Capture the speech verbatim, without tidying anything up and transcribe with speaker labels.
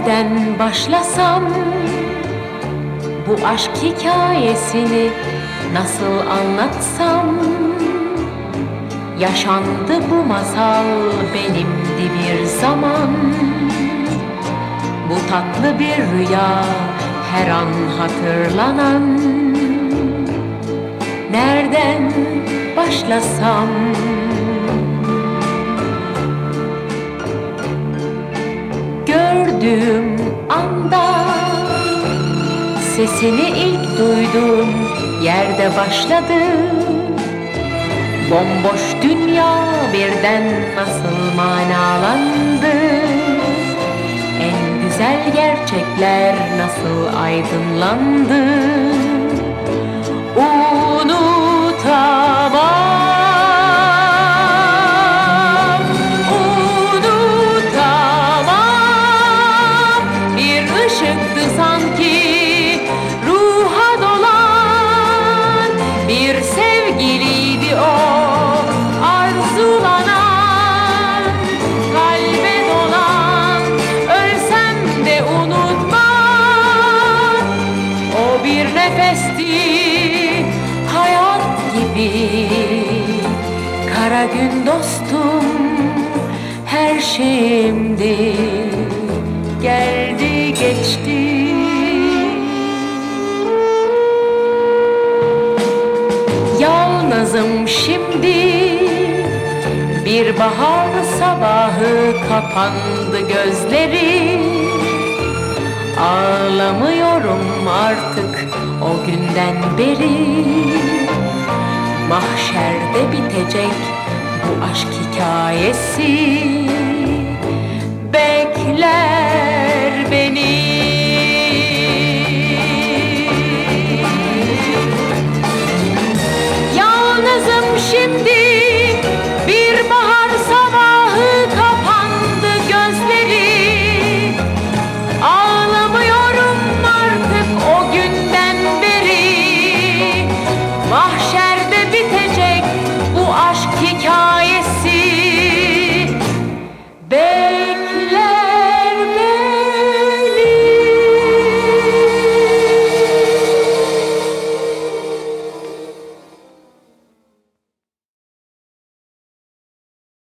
Speaker 1: Nereden başlasam bu aşk hikayesini nasıl anlatsam? Yaşandı bu masal benimdi bir zaman. Bu tatlı bir rüya her an hatırlanan. Nereden başlasam? Gördüğüm anda, sesini ilk duyduğum yerde başladı. Bomboş dünya birden nasıl manalandı. En güzel gerçekler nasıl aydınlandı. Unutamam, unutamam. Bir ışıktı sanki ruha dolan. Bir sevgiliydi o arzulanan, kalbe dolan. Ölsem de unutmam. O bir nefesti, hayat gibi. Kara gün dostum, her şeyimdi. Geldi geçti. Yalnızım şimdi. Bir bahar sabahı kapandı gözleri. Ağlamıyorum artık o günden beri. Mahşerde bitecek bu aşk hikayesi. Bekler